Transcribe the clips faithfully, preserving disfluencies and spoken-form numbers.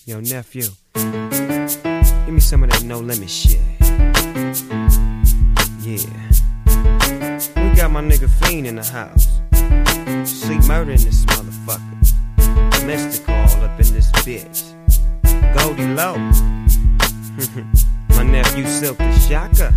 Yo, nephew, give me some of that No Limit shit. Yeah. We got my nigga Fiend in the house. See murder in this motherfucker. Mystical all up in this bitch. Goldie Low. My nephew Silk the Shocker.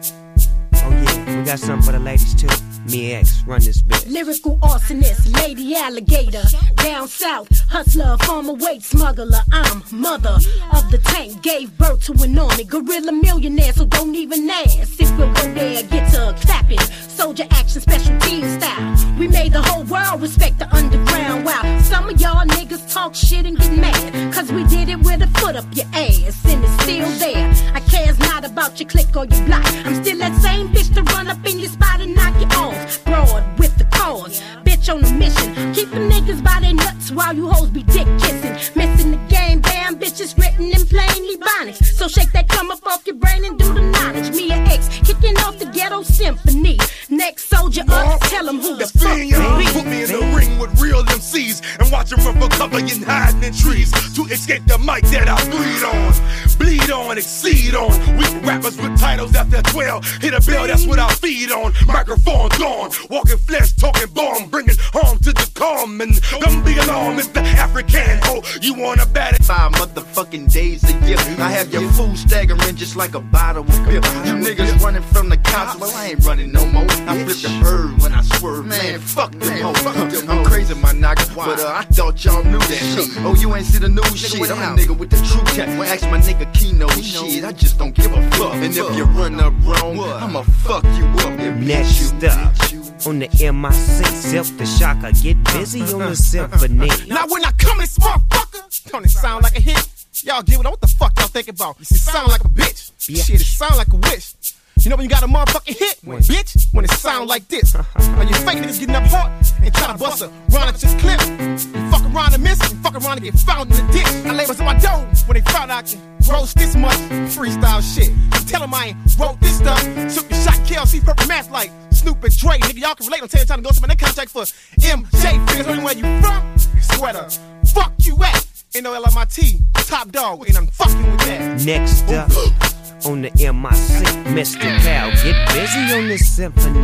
Oh yeah, we got something for the ladies too. Me X, run this bitch. Lyrical arsonist, lady alligator. Down south, hustler, former weight smuggler. I'm mother of the tank, gave birth to an army. Gorilla millionaire, so don't even ask. If we'll go there, get to clapping. Soldier action, special team style. We made the whole world respect the underground. Wow, some of y'all niggas talk shit and get mad, cause we did it with a foot up your ass, and it's still there. I cares not about your click or your block. I'm still that same bitch to run up in your spot and knock you off. Broad with the cause, bitch on a mission. Keep them niggas by their nuts while you hoes be dick kissing. Missing the game, damn bitches written in plainly bonics. So shake that come up off your brain and do the knowledge. Me and X kicking off the ghetto symphony. Next soldier up, tell them who the fuck you be. Put me in the ring with real M Cs and watch them run for cover and hiding in trees to escape the mic that I bleed on. Bleed on, exceed on. We rappers with titles after twelve. Hit a bell, that's what I feed on. Microphone gone, walking flesh, talking bomb, bringing harm to the calm. And don't be alarmed, it's the African. Oh, you want a bad five motherfucking days a year. I have your food staggering just like a bottle of beer. You niggas running from the cops, well I ain't running no more. I flip the bird when I swerve, man, fuck them hoes. I'm crazy, my nigga, but uh, I thought y'all knew that shit. Oh, you ain't see the news shit, I'm a nigga with the true cat. Ask my nigga Kino, shit, I just don't give a fuck. And if you run up wrong, I'ma fuck you up. Next up, on the M I C, Silk the Shocker, get busy on the symphony. Now when I come in this motherfucker, don't it sound like a hit? Y'all get what, what the fuck y'all thinking about? It sound like a bitch. Yeah. Shit, it sound like a wish. You know when you got a motherfucking hit, when, bitch, when it sound like this. Now you fake niggas getting up hard and try to bust a run at your clip. You fuck around and miss, you fuck around and get found in the ditch. I labels on my dough when they found out I can roast this much freestyle shit. I'm telling them I ain't wrote this stuff. Took the shot, K L C, purple math like Snoop and Dre. Nigga, y'all can relate. I'm telling you, trying to go to my contract for M J. Figures anywhere you from, sweater. Fuck you at. Ain't no L M I T, top dog, and I'm fucking with that. Next up, on the M I C, Mister Cal, get busy on this symphony.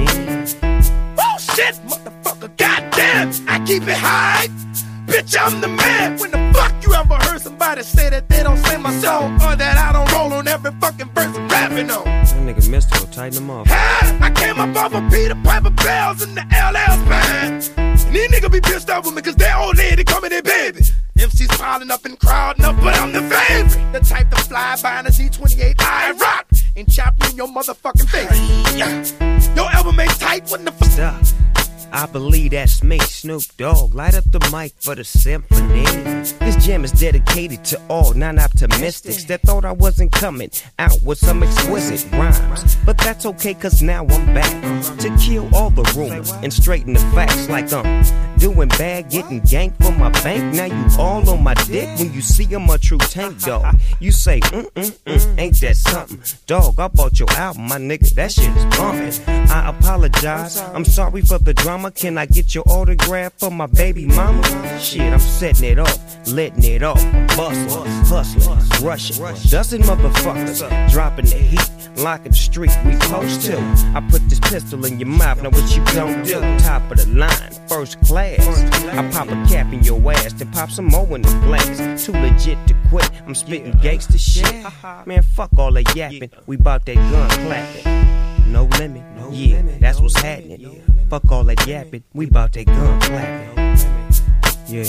Oh shit, motherfucker, goddamn, I keep it high. Bitch, I'm the man. When the fuck you ever heard somebody say that they don't sing my song, or that I don't roll on every fucking verse I'm rapping on? That nigga Mister will tighten them off. Hey, I came up off of Peter Piper Bells in the L L band. And these niggas be pissed off with me cause their old lady call me their baby. M Cs piling up and crowding up, but I'm the favorite. The type to fly by in a Z twenty-eight I rock and chop you in your motherfucking face. Your album ain't tight, what the fuck? Stop. I believe that's me, Snoop Dogg. Light up the mic for the symphony. This jam is dedicated to all non-optimistics that thought I wasn't coming out with some exquisite rhymes. But that's okay, cause now I'm back to kill all the rumors and straighten the facts. Like I'm doing bad, getting ganked from my bank. Now you all on my dick when you see I'm a true tank dog. You say, mm-mm-mm, ain't that something? Dog, I bought your album, my nigga, that shit is bumping. I apologize, I'm sorry for the drama. Can I get your autograph for my baby mama? Shit, I'm setting it off, letting it off. I'm bustling, hustling, rushing, dusting motherfuckers, dropping the heat, locking the street we close to. I put this pistol in your mouth, now what you gon' do? Top of the line, first class. I pop a cap in your ass, then pop some more in the glass. Too legit to quit, I'm spitting gangsta shit. Man, fuck all that yapping, we bout that gun clapping. No limit, yeah, that's what's happening. Fuck all that yapping, we bout that gun clapping. Yeah.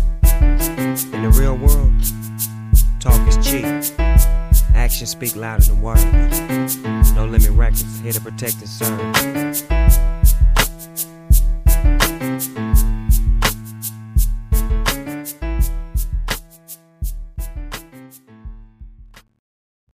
In the real world, talk is cheap. Actions speak louder than words. No Limit Records, here to protect and serve.